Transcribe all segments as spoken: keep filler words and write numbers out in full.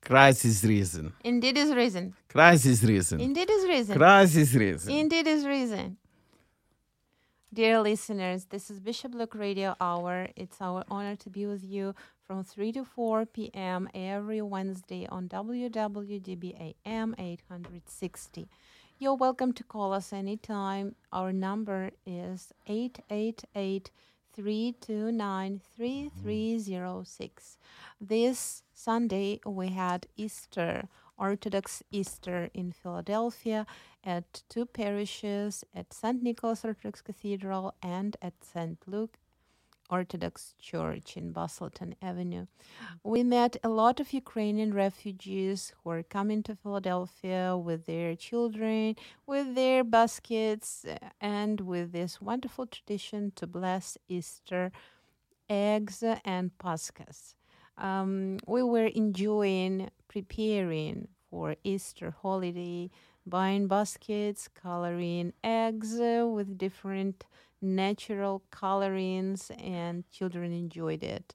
Christ is risen. Indeed is risen. Christ is risen. Indeed is risen. Christ is risen. Indeed is risen. Dear listeners, this is Bishop Luke Radio Hour. It's our honor to be with you from three to four p.m. every Wednesday on W W D B A M eight sixty. You're welcome to call us anytime. Our number is eight eight eight, three two nine, three three zero six. This Sunday we had Easter, Orthodox Easter in Philadelphia at two parishes, at Saint Nicholas Orthodox Cathedral and at Saint Luke Orthodox Church in Bustleton Avenue. We met a lot of Ukrainian refugees who are coming to Philadelphia with their children, with their baskets, and with this wonderful tradition to bless Easter eggs and Paschas. Um, we were enjoying preparing for Easter holiday, buying baskets, coloring eggs uh, with different natural colorings, and children enjoyed it.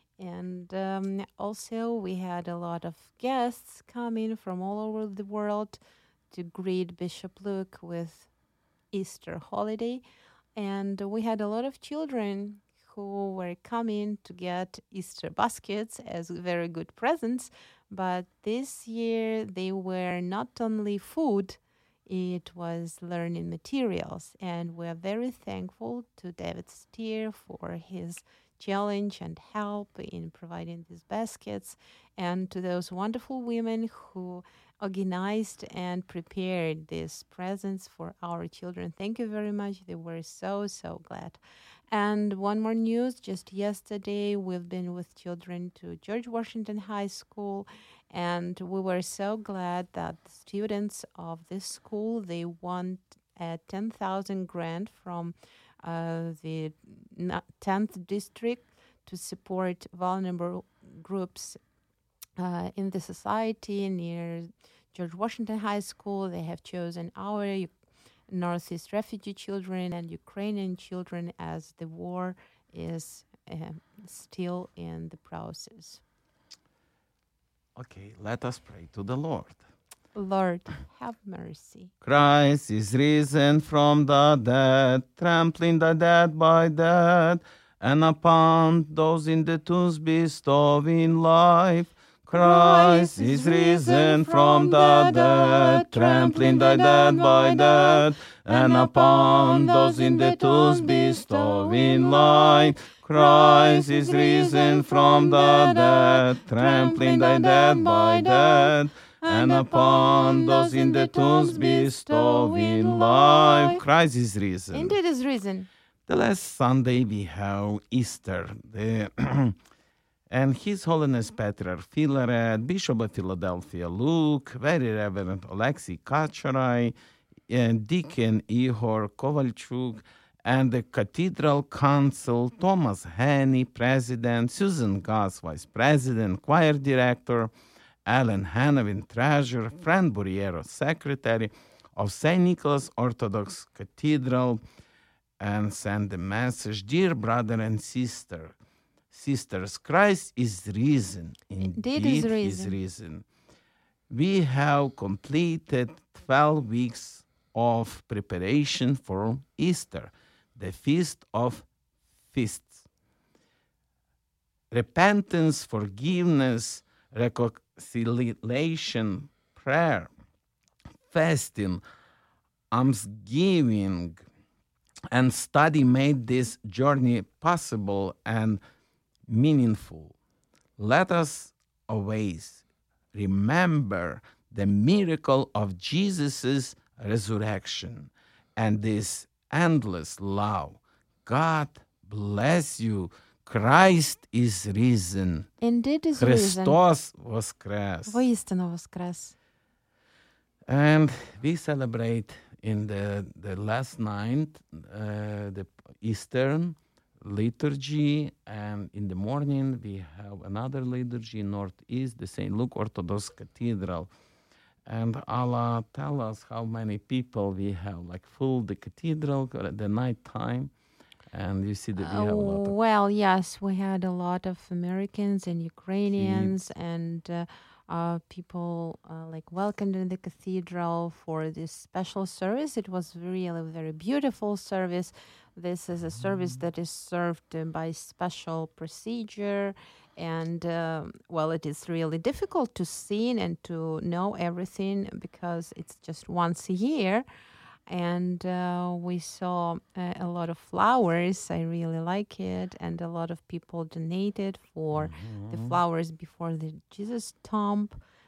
And um, also we had a lot of guests coming from all over the world to greet Bishop Luke with Easter holiday. And we had a lot of children who were coming to get Easter baskets as very good presents. But this year they were not only food, it was learning materials. And we're very thankful to David Steer for his challenge and help in providing these baskets, and to those wonderful women who organized and prepared these presents for our children. Thank you very much. They were so, so glad. And one more news, just yesterday we've been with children to George Washington High School, and we were so glad that the students of this school, they won a ten thousand grant from uh, the tenth district to support vulnerable groups uh, in the society near George Washington High School. They have chosen our U- Northeast refugee children and Ukrainian children as the war is uh, still in the process. Okay, let us pray to the Lord. Lord, have mercy. Christ is risen from the dead, trampling the dead by death, and upon those in the tombs bestowing life. Christ is risen from the dead, trampling the dead by death, and upon those in the tombs bestowing life. Christ is risen from the dead, trampling the dead by death, and upon those in the tombs bestowing life. Christ is risen. Indeed is risen. The last Sunday we have Easter. The and His Holiness Patriarch Filaret, Bishop of Philadelphia Luke, Very Reverend Alexei Kacharai, and Deacon Ihor Kovalchuk, and the Cathedral Council, Thomas Haney, President, Susan Goss, Vice President, Choir Director, Alan Hanavin, Treasurer, Fran Buriero, Secretary of Saint Nicholas Orthodox Cathedral, and send the message, dear brother and sister, sisters, Christ is risen. Indeed is risen. is risen. We have completed twelve weeks of preparation for Easter, the Feast of Feasts. Repentance, forgiveness, reconciliation, prayer, fasting, almsgiving, and study made this journey possible and meaningful. Let us always remember the miracle of Jesus' resurrection and this endless love. God bless you. Christ is risen. Indeed is risen. Христос воскрес. Воістину воскрес. And we celebrate in the, the last night uh, the Eastern liturgy, and in the morning we have another liturgy, Northeast, the Saint Luke Orthodox Cathedral. And Allah tell us how many people we have, like full the cathedral at the night time. And you see that we have a lot of... Well, yes, we had a lot of Americans and Ukrainians, Kids. and uh, uh, people uh, like welcomed in the cathedral for this special service. It was really a very beautiful service. This is a service that is served uh, by special procedure, and um, well, it is really difficult to see and to know everything because it's just once a year. And uh, we saw uh, a lot of flowers. I really like it, and a lot of people donated for the flowers before the Jesus tomb.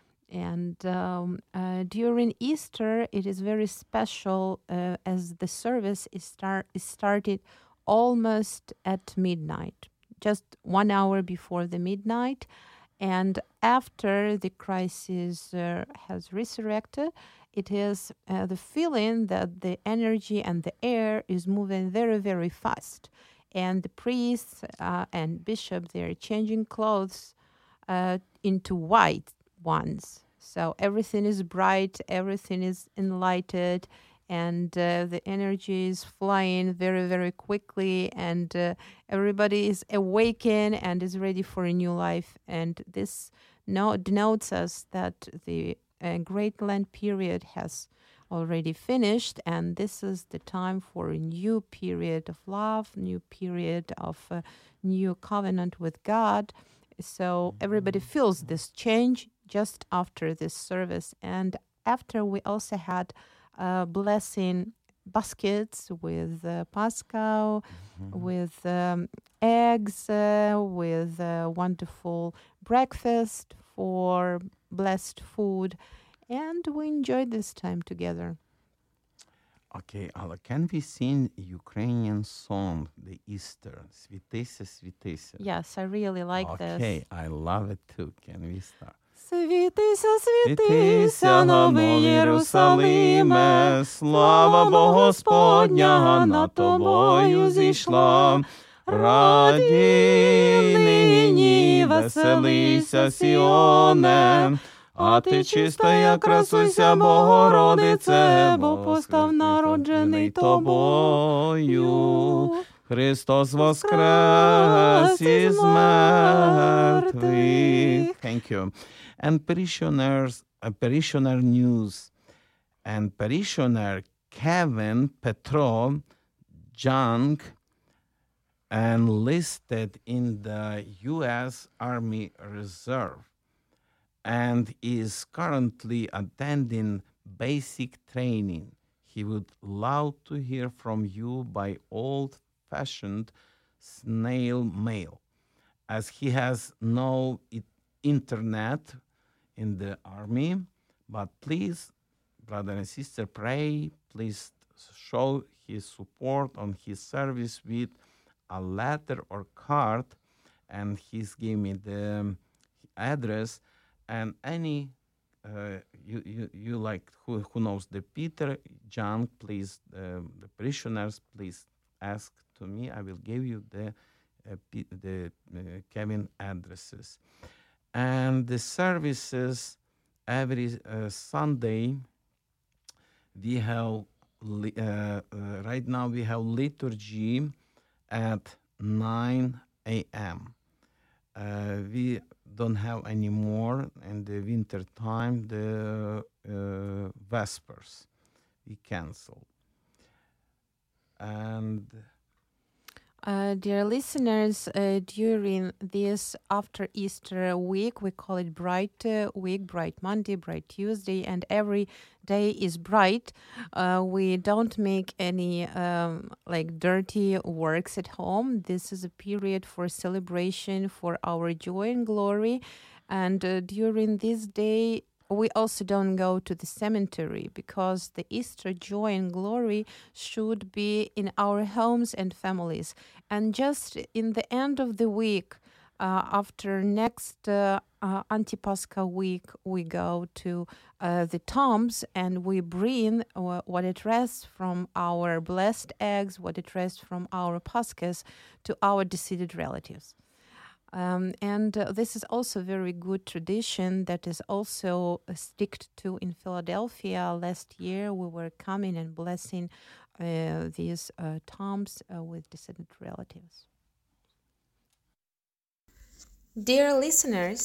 And um, uh, during Easter, it is very special uh, as the service is start is started almost at midnight, just one hour before the midnight, and after the Christ is, uh, has resurrected. It is uh, the feeling that the energy and the air is moving very, very fast. And the priests uh, and bishop, they're changing clothes uh, into white ones. So everything is bright, everything is enlightened, and uh, the energy is flying very, very quickly, and uh, everybody is awakened and is ready for a new life. And this no- denotes us that the uh, Great Lent period has already finished, and this is the time for a new period of love, new period of uh, new covenant with God. So everybody feels this change just after this service. And after, we also had uh, blessing baskets with uh, Pascal, with um, eggs, uh, with uh, wonderful breakfast for blessed food. And we enjoyed this time together. Okay, Alla, can we sing Ukrainian song, the Easter? Світися, світися. Yes, I really like okay, this. Okay, I love it too. Can we start? Світися, Світися, новий Єрусалиме, слава Богу Господня над тобою зійшла. Раді нині, веселися, Сіоне, а ти чистая, красуйся, Богородице, бо постав народжений тобою. Христос воскрес із мертвих. Thank you. And parishioners, uh, parishioner news, and parishioner Kevin Petrov Jung enlisted in the U S Army Reserve and is currently attending basic training. He would love to hear from you by old-fashioned snail mail, as he has no it- internet in the army. But please, brother and sister, pray. Please show his support on his service with a letter or card, and he's gave me the address. And any uh, you, you you like who who knows the Peter John, please uh, the parishioners, please ask to me. I will give you the uh, P- the uh, Kevin addresses. And the services every uh, Sunday we have li- uh, uh, right now we have liturgy at nine a.m. Uh, we don't have any more in the winter time the uh, Vespers we cancel. And Uh, dear listeners, uh, during this after Easter week, we call it Bright uh, Week, Bright Monday, Bright Tuesday, and every day is bright. Uh, we don't make any um, like dirty works at home. This is a period for celebration for our joy and glory. And uh, during this day, we also don't go to the cemetery because the Easter joy and glory should be in our homes and families. And just in the end of the week, uh, after next uh, uh, Antipascha week, we go to uh, the tombs and we bring uh, what it rests from our blessed eggs, what it rests from our Paschas to our deceased relatives. Um, and uh, this is also a very good tradition that is also uh, sticked to in Philadelphia. Last year, we were coming and blessing uh, these uh, tombs uh, with descendant relatives. Dear listeners,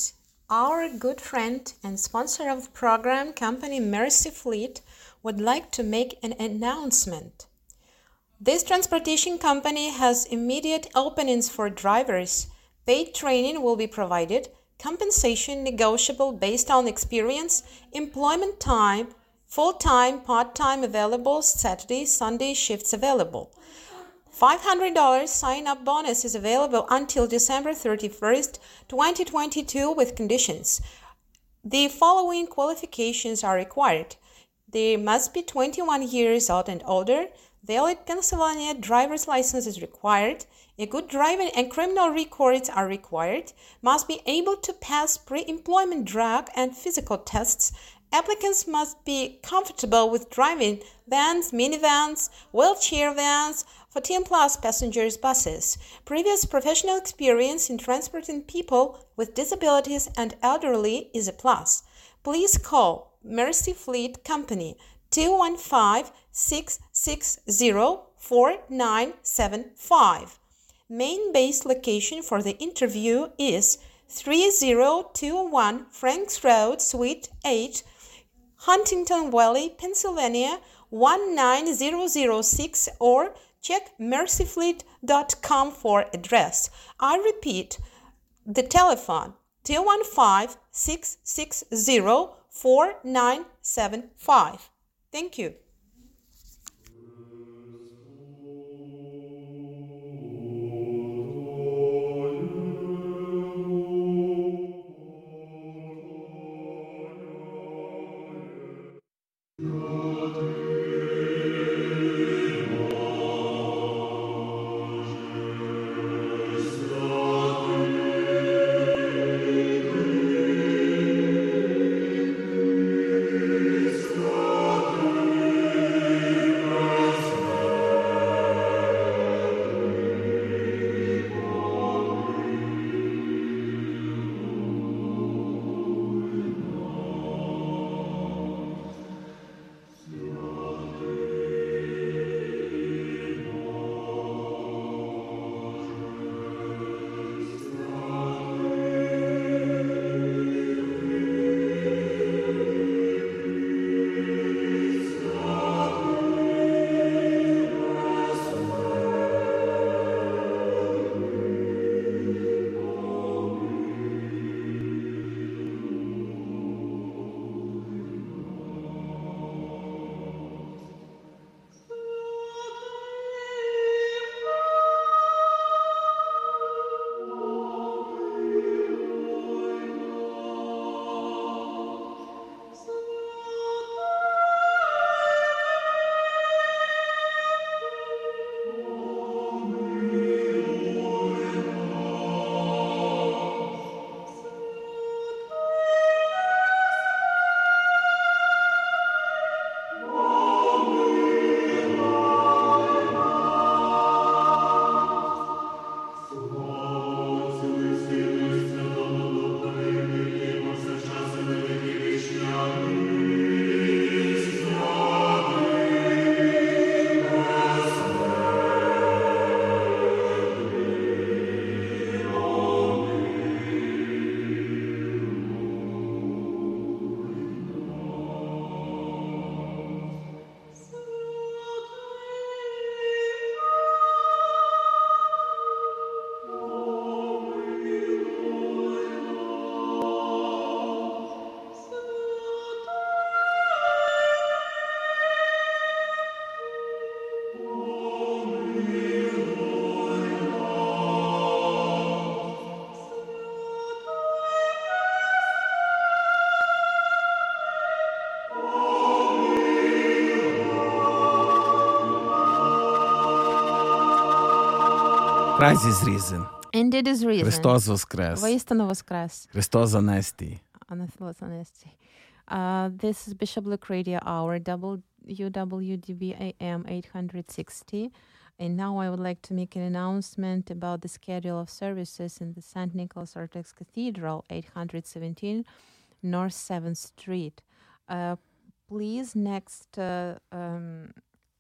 Our good friend and sponsor of the program, company Mercy Fleet, would like to make an announcement. This transportation company has immediate openings for drivers. Paid training will be provided, compensation negotiable based on experience, employment type, full-time, part-time available, Saturday, Sunday shifts available. five hundred dollars sign-up bonus is available until December thirty-first, twenty twenty-two with conditions. The following qualifications are required. They must be twenty-one years old and older. Valid Pennsylvania driver's license is required. A good driving and criminal records are required. Must be able to pass pre-employment drug and physical tests. Applicants must be comfortable with driving vans, minivans, wheelchair vans, fourteen plus passengers buses. Previous professional experience in transporting people with disabilities and elderly is a plus. Please call Mercy Fleet Company two one five, six six zero, four nine seven five. Main base location for the interview is three zero two one Franks Road, Suite eight, Huntington Valley, Pennsylvania one nine zero zero six, or check mercy fleet dot com for address. I repeat, the telephone two one five, six six zero, four nine seven five. Thank you. Christ is risen. Indeed is risen. Христос воскрес. Воистину воскрес. Христос анестий. Anathelos honesty. Uh, this is Bishop Luke Radio Hour, W W D B A M eight sixty. And now I would like to make an announcement about the schedule of services in the Saint Nicholas Orthodox Cathedral, eight seventeen North seventh Street. Uh, please, next uh, um,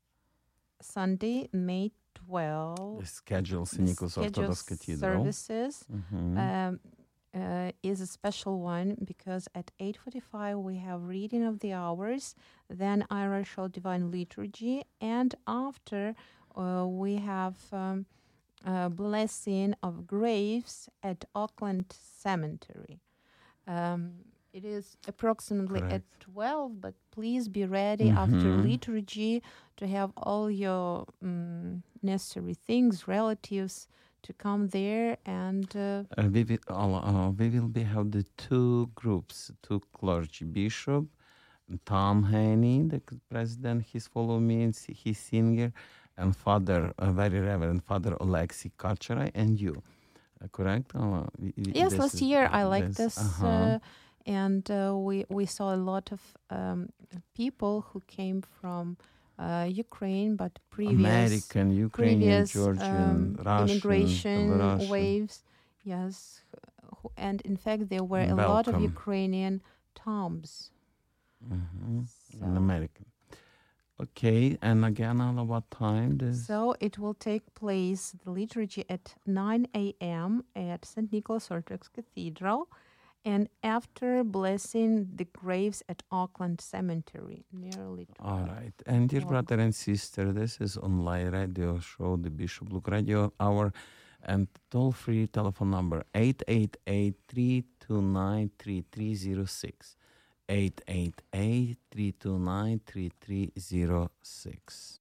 Sunday, May twelfth, The schedule Saint the Nicholas scheduled Orthodox Cathedral. services. Mhm. Um, uh, is a special one because at eight forty-five we have reading of the hours, then Irish Old Divine Liturgy, and after uh, we have um, uh, blessing of graves at Auckland Cemetery. Um, it is approximately Correct. at twelve, but please be ready after Mhm. liturgy to have all your um, necessary things, relatives, to come there and uh, Uh, we will all, uh, we will be have the two groups, two clergy bishop, Tom Haney, the c- president. He's follow me and s- he's singer, and Father, uh, very Reverend Father Alexei Kacharai, and you. Uh, correct? Uh, we- we- yes, this last is- year I liked this, this, uh-huh. uh, and uh, we we saw a lot of um, people who came from uh, Ukraine, but previous American, Ukrainian, previous Georgian, um, Russian, immigration Belarusian. waves. Yes, who- and in fact there were a lot of Welcome. Ukrainian tombs. Mhm. So, An American. Okay, and again, Anna, what time? This so it will take place the liturgy at nine a.m. at Saint Nicholas Orthodox Cathedral, and after blessing the graves at Auckland Cemetery, nearly all twelve. right. And dear Wow. brother and sister, this is online radio show, the Bishop Luke Radio Hour, and toll-free telephone number eight eight eight, three two nine, three three zero six. eight eight eight, three two nine, three three zero six.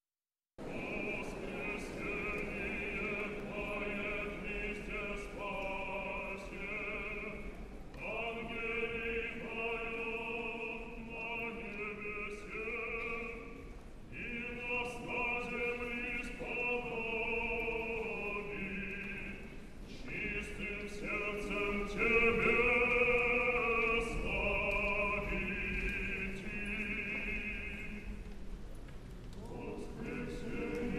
Czystym sercem Ciebie sławić.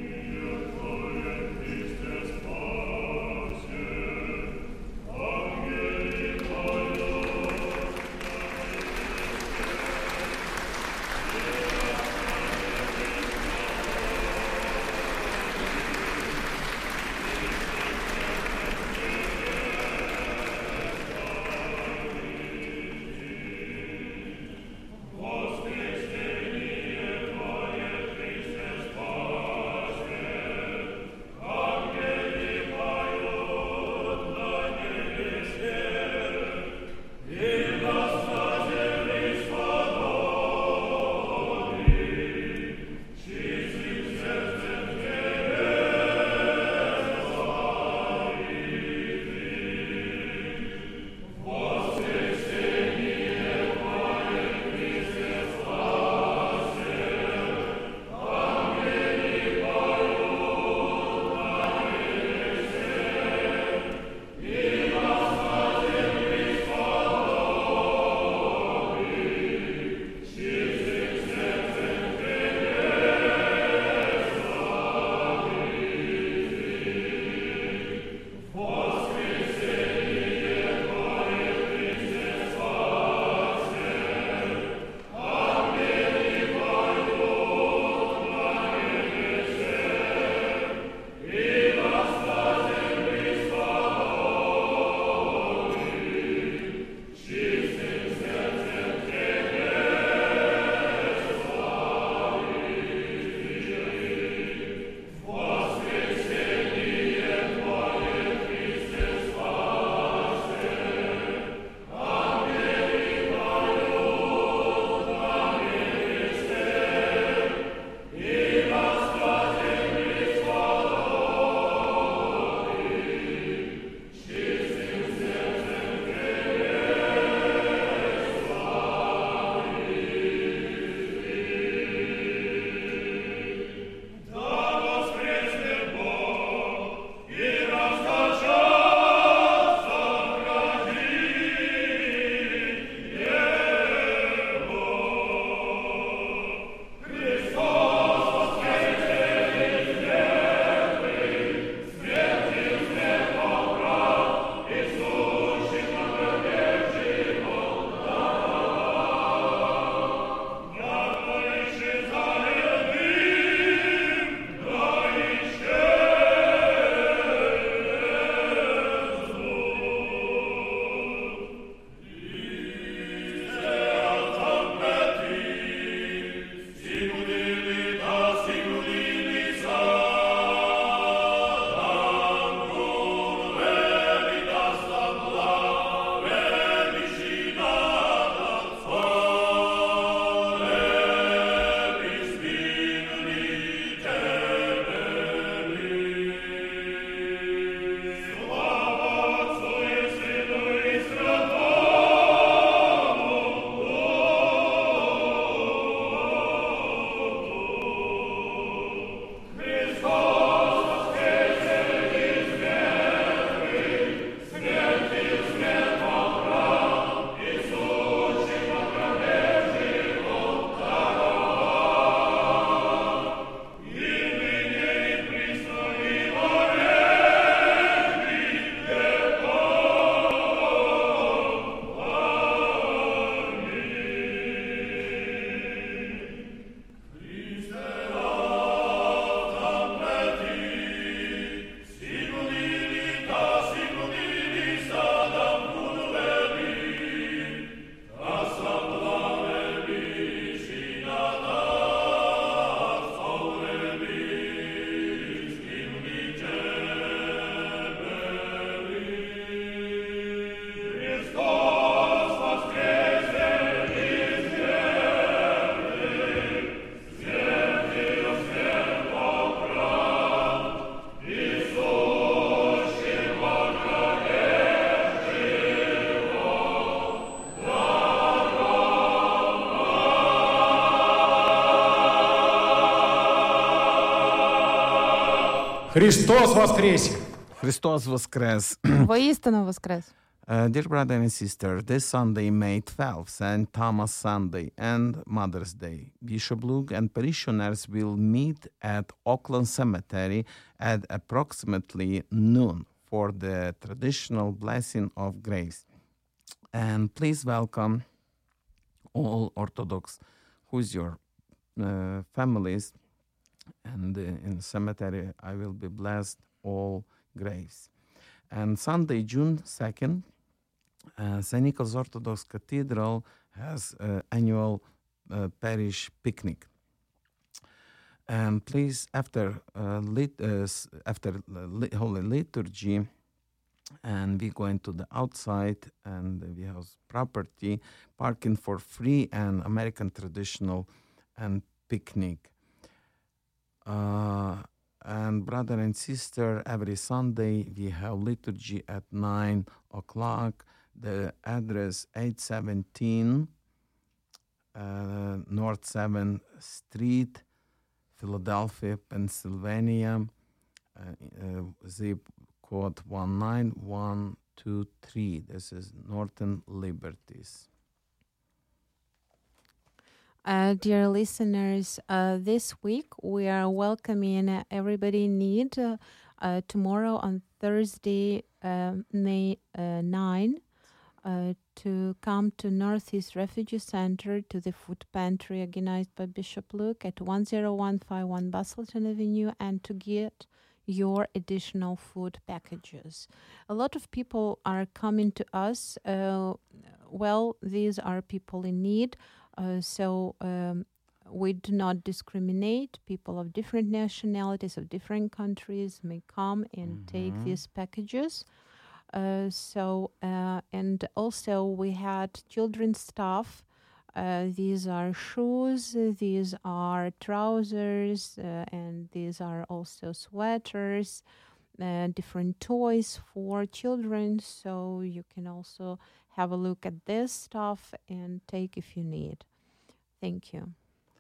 Христос воскресе! Christos Voskres. Воістину воскрес. Uh, dear brother and sister, this Sunday, May twelfth, Saint Thomas Sunday and Mother's Day, Bishop Luke and parishioners will meet at Oakland Cemetery at approximately noon for the traditional blessing of grace. And please welcome all Orthodox who's your uh, families. And uh, in the cemetery, I will be blessed all graves. And Sunday, June second, uh, Saint Nicholas Orthodox Cathedral has uh, annual uh, parish picnic. And please, after uh, lit, uh, after lit, Holy Liturgy, and we going to the outside, and we have property parking for free and American traditional and picnic. Uh, and brother and sister, every Sunday we have liturgy at nine o'clock. The address eight seventeen uh, North seventh Street, Philadelphia, Pennsylvania, uh, uh, zip code one nine one two three. This is Northern Liberties. Uh, dear listeners, uh, this week we are welcoming uh, everybody in need uh, uh, tomorrow on Thursday, uh, May uh, ninth, uh, to come to Northeast Refugee Center to the food pantry organized by Bishop Luke at one oh one five one Bustleton Avenue and to get your additional food packages. A lot of people are coming to us. Uh, well, these are people in need. Uh, so um, we do not discriminate. People of different nationalities, of different countries may come and mm-hmm. take these packages. Uh, so, uh, and also we had children's stuff. Uh, these are shoes, these are trousers, uh, and these are also sweaters, uh, different toys for children. So you can also have a look at this stuff and take if you need. Thank you.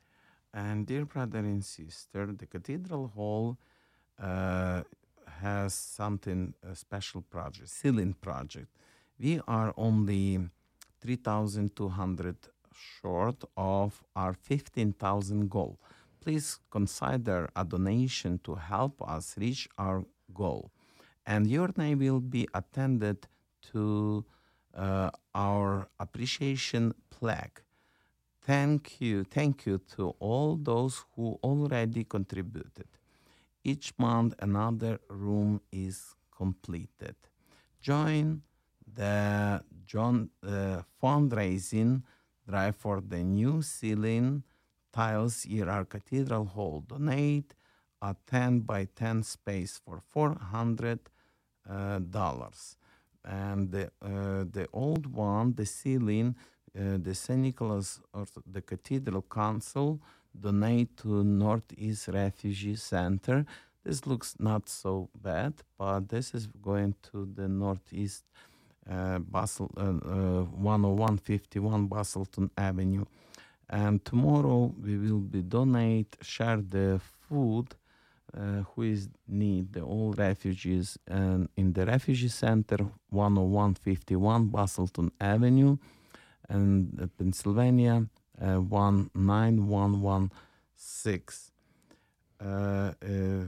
And dear brother and sister, the Cathedral Hall uh, has something, a special project, ceiling project. We are only three thousand two hundred short of our fifteen thousand goal. Please consider a donation to help us reach our goal. And your name will be attended to uh, our appreciation plaque. Thank you, thank you to all those who already contributed. Each month another room is completed. Join the John uh, fundraising drive for the new ceiling tiles in our Cathedral Hall. Donate a ten by ten space for four hundred dollars. Uh, and the, uh, the old one, the ceiling, uh, the Saint Nicholas or the Cathedral Council donate to Northeast Refugee Center. This looks not so bad, but this is going to the Northeast uh, Basel, uh, uh, one oh one fifty-one Bustleton Avenue. And tomorrow we will be donate, share the food uh, who is need, the all refugees, and in the Refugee Center, one oh one fifty-one Bustleton Avenue, and uh, Pennsylvania, uh, one nine one one six. Uh, uh,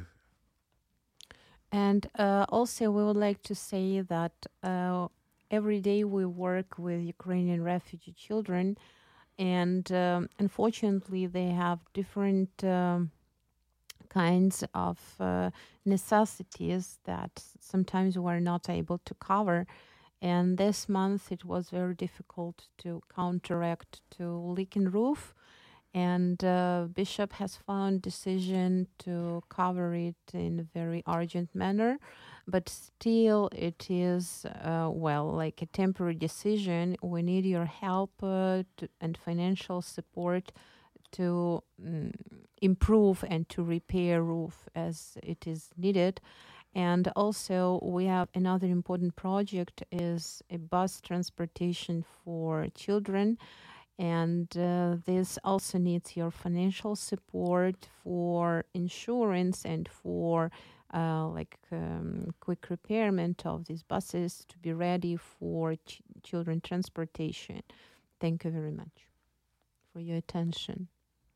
and uh, also we would like to say that uh, every day we work with Ukrainian refugee children, and um, unfortunately they have different um, kinds of uh, necessities that sometimes we're not able to cover. And this month it was very difficult to counteract to leaking roof. And uh, Bishop has found decision to cover it in a very urgent manner, but still it is, uh, well, like a temporary decision. We need your help uh, to, and financial support to um, improve and to repair roof as it is needed. And also we have another important project is a bus transportation for children. And uh, this also needs your financial support for insurance and for uh, like um, quick repairment of these buses to be ready for ch- children transportation. Thank you very much for your attention.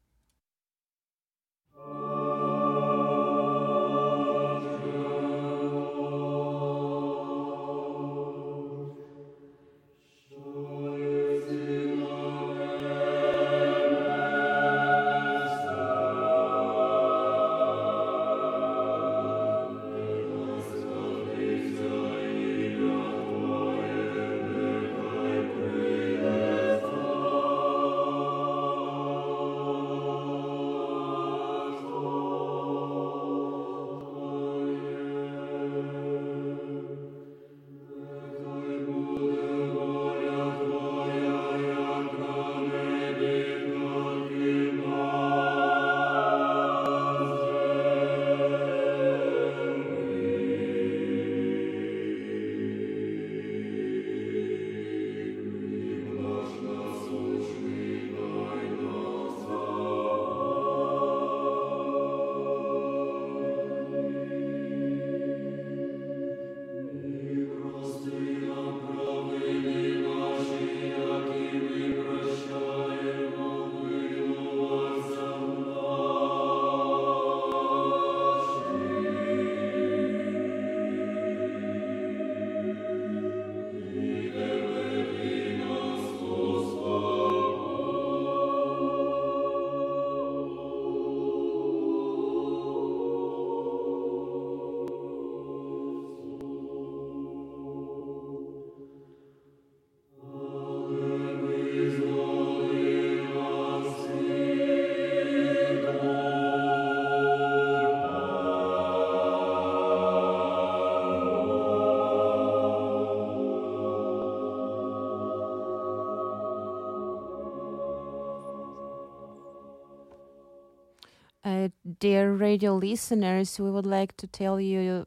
Uh, dear radio listeners, we would like to tell you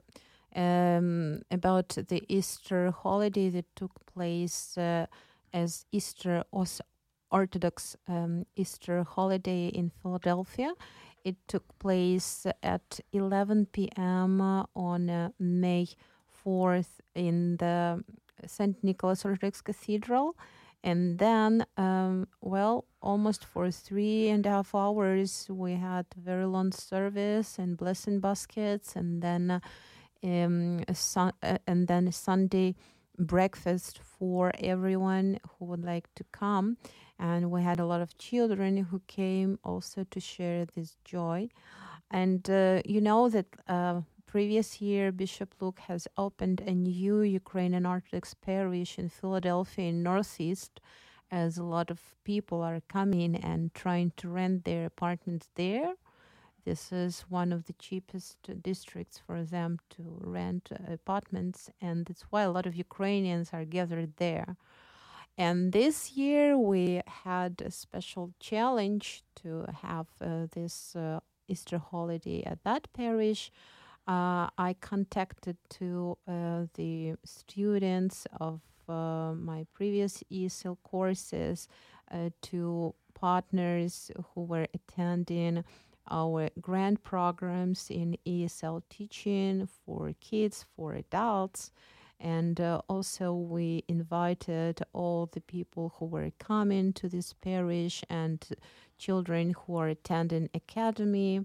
um, about the Easter holiday that took place uh, as Easter Os- Orthodox um, Easter holiday in Philadelphia. It took place at eleven p.m. uh, on uh, May fourth in the Saint Nicholas Orthodox Cathedral. And then, um, well, almost for three and a half hours, we had very long service and blessing baskets, and then, uh, um, a sun- uh, and then a Sunday breakfast for everyone who would like to come. And we had a lot of children who came also to share this joy. And uh, you know that uh, previous year, Bishop Luke has opened a new Ukrainian Orthodox parish in Philadelphia in Northeast, as a lot of people are coming and trying to rent their apartments there. This is one of the cheapest districts for them to rent uh, apartments, and that's why a lot of Ukrainians are gathered there. And this year we had a special challenge to have uh, this uh, Easter holiday at that parish. Uh, I contacted to uh, the students of uh, my previous E S L courses, uh, to partners who were attending our grant programs in E S L teaching for kids, for adults. And uh, also we invited all the people who were coming to this parish and children who are attending academy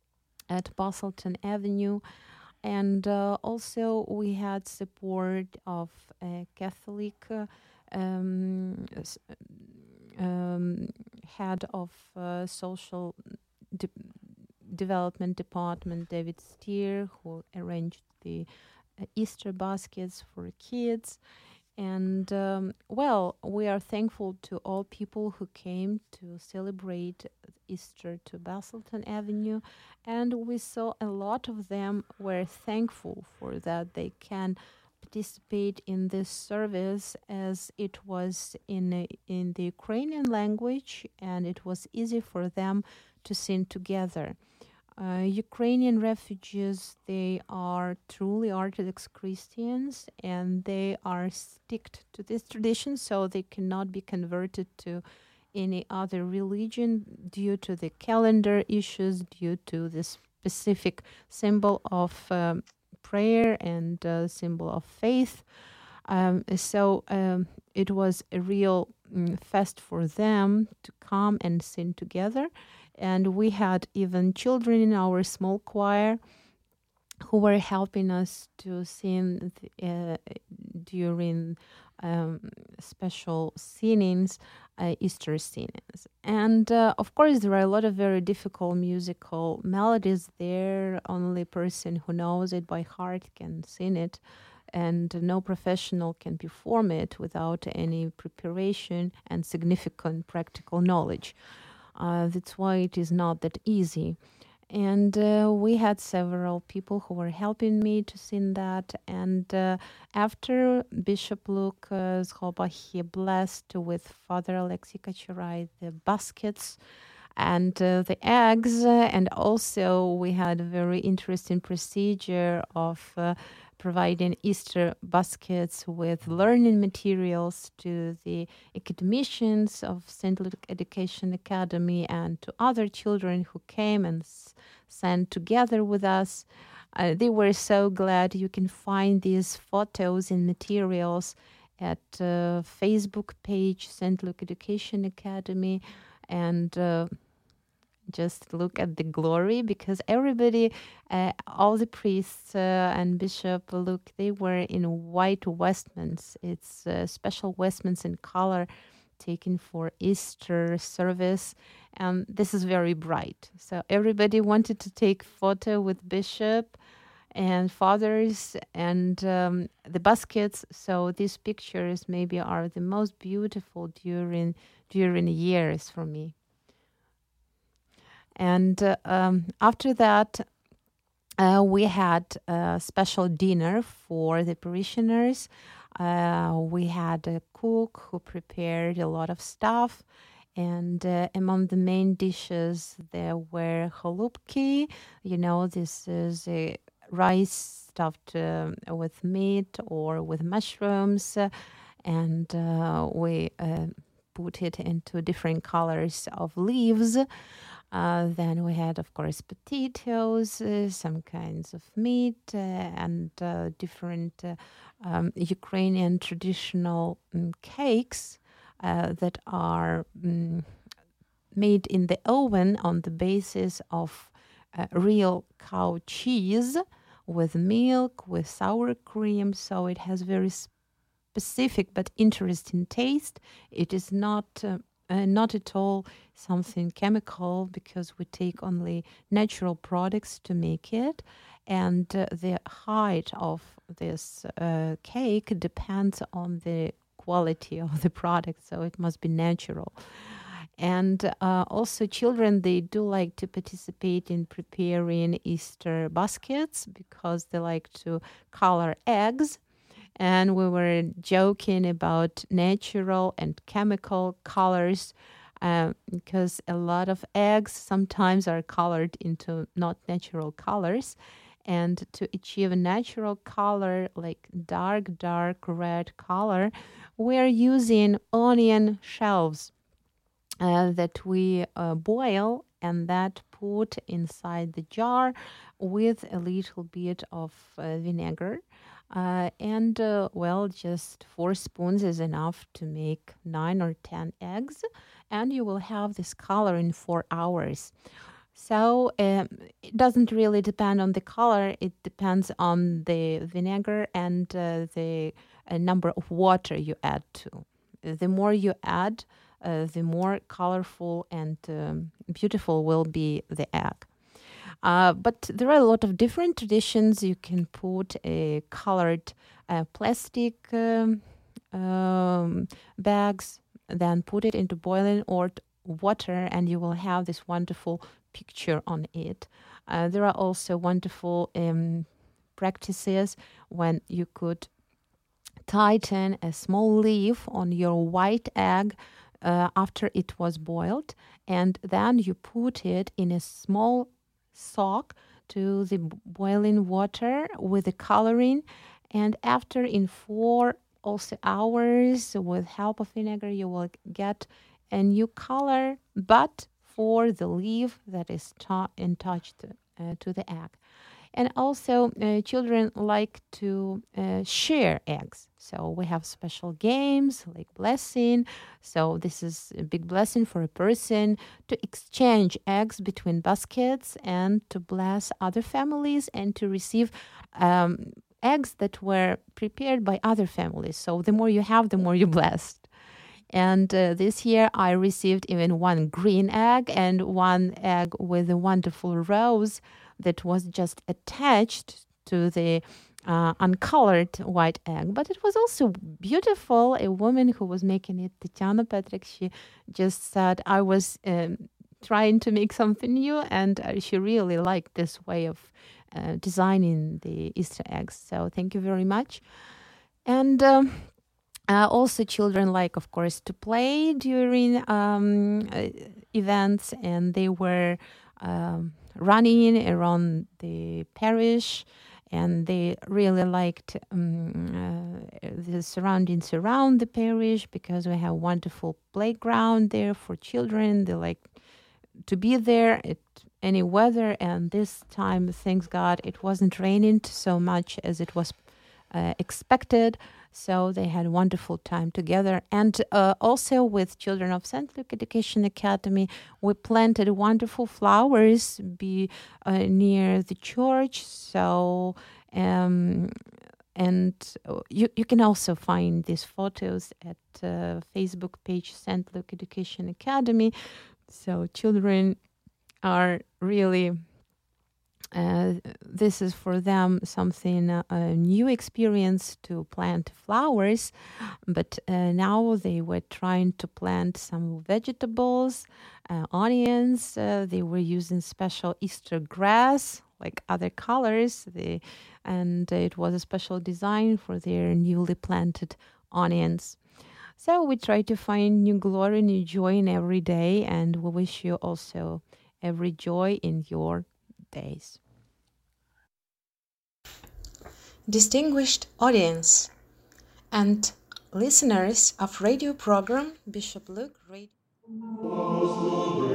at Bustleton Avenue. And uh, also we had support of a Catholic uh, um, s- um, head of uh, social de- development department, David Steer, who arranged the uh, Easter baskets for kids. And um, well, we are thankful to all people who came to celebrate Easter to Bustleton Avenue. And we saw a lot of them were thankful for that they can participate in this service, as it was in a, in the Ukrainian language, and it was easy for them to sing together. Uh, Ukrainian refugees, they are truly Orthodox Christians, and they are sticked to this tradition, so they cannot be converted to any other religion due to the calendar issues, due to this specific symbol of um, prayer and uh, symbol of faith. Um, so um, it was a real mm, fest for them to come and sing together. And we had even children in our small choir who were helping us to sing th- uh, during um, special singings, uh, Easter singings. And uh, of course, there are a lot of very difficult musical melodies there. Only person who knows it by heart can sing it, and no professional can perform it without any preparation and significant practical knowledge. Uh, that's why it is not that easy. And uh, we had several people who were helping me to sing that. And uh, after Bishop Luke uh, Zhoba, he blessed with Father Alexei Kachurai the baskets and uh, the eggs. uh, And also we had a very interesting procedure of uh, providing Easter baskets with learning materials to the academicians of Saint Luke Education Academy and to other children who came and s- sang together with us. Uh, they were so glad. You can find these photos and materials at uh, Facebook page Saint Luke Education Academy, and uh, just look at the glory, because everybody, uh, all the priests uh, and Bishop Luke, they were in white vestments. It's uh, special vestments in color taken for Easter service, and this is very bright. So everybody wanted to take photo with Bishop and fathers and um, the baskets. So these pictures maybe are the most beautiful during during years for me. And uh, um, after that, uh, we had a special dinner for the parishioners. Uh, we had a cook who prepared a lot of stuff. And uh, among the main dishes, there were cholubki. You know, this is a rice stuffed um with meat or with mushrooms. uh, And uh, we uh, put it into different colors of leaves. Uh, then we had, of course, potatoes, uh, some kinds of meat, uh, and uh, different uh, um, Ukrainian traditional mm, cakes uh, that are mm, made in the oven on the basis of uh, real cow cheese with milk, with sour cream. So it has very specific but interesting taste. It is not uh, uh, not at all something chemical, because we take only natural products to make it. And uh, the height of this uh, cake depends on the quality of the product, so it must be natural. And uh, also children, they do like to participate in preparing Easter baskets because they like to color eggs. And we were joking about natural and chemical colors, uh, because a lot of eggs sometimes are colored into not natural colors. And to achieve a natural color, like dark, dark red color, we're using onion shells uh, that we uh, boil and that put inside the jar with a little bit of uh, vinegar. Uh, and uh, well, just four spoons is enough to make nine or ten eggs, and you will have this color in four hours. So um, it doesn't really depend on the color; it depends on the vinegar and uh, the uh, number of water you add to. The more you add, uh, the more colorful and um, beautiful will be the egg. Uh, but there are a lot of different traditions. You can put a colored uh, plastic um, um, bags, then put it into boiling or water, and you will have this wonderful picture on it. Uh, there are also wonderful um, practices when you could tighten a small leaf on your white egg uh, after it was boiled, and then you put it in a small soak to the boiling water with the coloring, and after in four also hours with help of vinegar you will get a new color, but for the leaf that is t- in touched uh, to the egg. And also, uh, children like to uh, share eggs. So we have special games like blessing. So this is a big blessing for a person to exchange eggs between baskets and to bless other families and to receive um, eggs that were prepared by other families. So the more you have, the more you're blessed. And uh, this year I received even one green egg and one egg with a wonderful rose that was just attached to the uh, uncolored white egg. But it was also beautiful. A woman who was making it, Tatiana Petrick, she just said, I was um, trying to make something new, and uh, she really liked this way of uh, designing the Easter eggs. So thank you very much. And um, uh, also children like, of course, to play during um, uh, events, and they were um, running around the parish, and they really liked um, uh, the surroundings around the parish because we have a wonderful playground there for children. They like to be there at any weather, and this time, thanks God, it wasn't raining so much as it was uh, expected. So they had a wonderful time together. And uh, also with children of Saint Luke Education Academy, we planted wonderful flowers be uh, near the church. So, um, and you, you can also find these photos at uh, Facebook page Saint Luke Education Academy. So children are really... Uh, this is for them something, uh, a new experience to plant flowers, but uh, now they were trying to plant some vegetables, uh, onions. Uh, they were using special Easter grass, like other colors, they, and it was a special design for their newly planted onions. So we try to find new glory, new joy in every day, and we wish you also every joy in your days. Distinguished audience and listeners of radio program Bishop Luke Radio.